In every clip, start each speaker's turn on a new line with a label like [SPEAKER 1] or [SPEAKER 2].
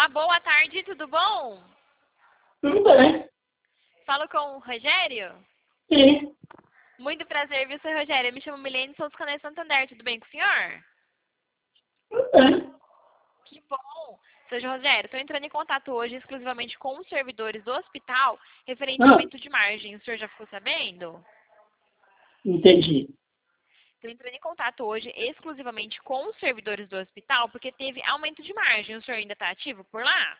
[SPEAKER 1] boa tarde, tudo bom?
[SPEAKER 2] Tudo bem.
[SPEAKER 1] Falo com o Rogério?
[SPEAKER 2] Sim.
[SPEAKER 1] Muito prazer, viu, seu Rogério? Eu me chamo Milene, sou do Canais Santander. Tudo bem com o senhor?
[SPEAKER 2] Tudo bem.
[SPEAKER 1] Que bom! Seu Rogério, estou entrando em contato hoje exclusivamente com os servidores do hospital referente ao
[SPEAKER 2] Ah,
[SPEAKER 1] aumento de margem. O senhor já ficou sabendo?
[SPEAKER 2] entendi.
[SPEAKER 1] Estou entrando em contato hoje exclusivamente com os servidores do hospital porque teve aumento de margem. O senhor ainda está ativo por lá?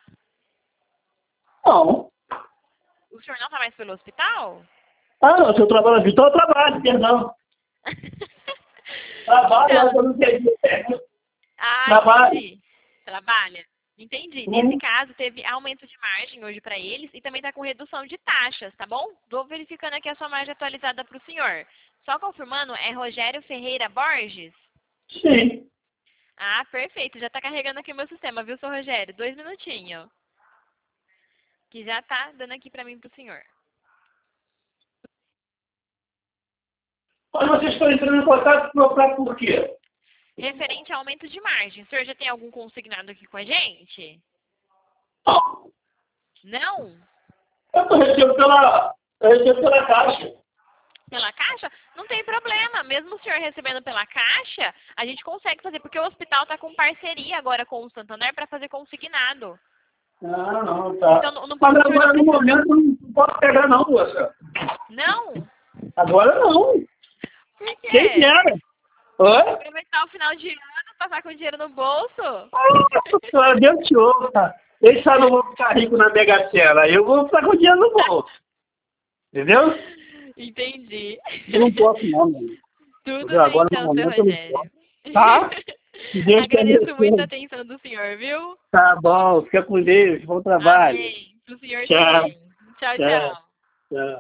[SPEAKER 2] Não.
[SPEAKER 1] O senhor não está mais pelo hospital?
[SPEAKER 2] Não, se eu trabalho aqui, então eu trabalho, perdão. Trabalho, mas
[SPEAKER 1] Então,
[SPEAKER 2] eu não entendi. Trabalho.
[SPEAKER 1] entendi. Trabalha. Entendi. Nesse
[SPEAKER 2] Hum,
[SPEAKER 1] caso, teve aumento de margem hoje para eles e também está com redução de taxas, tá bom? Estou verificando aqui a sua margem atualizada para o senhor. Só confirmando, é Rogério Ferreira Borges?
[SPEAKER 2] sim.
[SPEAKER 1] Ah, perfeito. Já está carregando aqui o meu sistema, viu, seu Rogério? 2 minutinhos. Que já está dando aqui para mim para o senhor.
[SPEAKER 2] Mas vocês estão entrando em contato por quê?
[SPEAKER 1] Referente ao aumento de margem, o senhor já tem algum consignado aqui com a gente?
[SPEAKER 2] Não.
[SPEAKER 1] Não?
[SPEAKER 2] Eu recebo pela caixa.
[SPEAKER 1] Pela caixa? Não tem problema. Mesmo o senhor recebendo pela caixa, a gente consegue fazer, porque o hospital está com parceria agora com o Santander para fazer consignado.
[SPEAKER 2] Não,
[SPEAKER 1] Então,
[SPEAKER 2] tá.
[SPEAKER 1] não,
[SPEAKER 2] Mas
[SPEAKER 1] o senhor não
[SPEAKER 2] agora, no
[SPEAKER 1] precisa.
[SPEAKER 2] momento, eu não posso pegar não, moça.
[SPEAKER 1] Não?
[SPEAKER 2] Agora não.
[SPEAKER 1] Por
[SPEAKER 2] Quem
[SPEAKER 1] quê?
[SPEAKER 2] dera. Oi?
[SPEAKER 1] Aproveitar o final de ano, passar com dinheiro no bolso?
[SPEAKER 2] Nossa senhora, Deus te ouça. Eles só não vão ficar ricos na Mega Sena. Eu vou ficar com dinheiro no bolso. Entendeu?
[SPEAKER 1] Entendi.
[SPEAKER 2] Eu não posso não, mano.
[SPEAKER 1] Tudo
[SPEAKER 2] Entendeu?
[SPEAKER 1] bem
[SPEAKER 2] Agora, no
[SPEAKER 1] então, seu
[SPEAKER 2] momento, eu não
[SPEAKER 1] Rogério.
[SPEAKER 2] posso. Tá? Deus te
[SPEAKER 1] Agradeço muito a
[SPEAKER 2] abençoe.
[SPEAKER 1] atenção do senhor, viu?
[SPEAKER 2] Tá bom. Fica com Deus. Bom trabalho.
[SPEAKER 1] Amém. Pro senhor
[SPEAKER 2] Tchau.
[SPEAKER 1] também. Tchau,
[SPEAKER 2] Tchau.
[SPEAKER 1] tchau.
[SPEAKER 2] Tchau.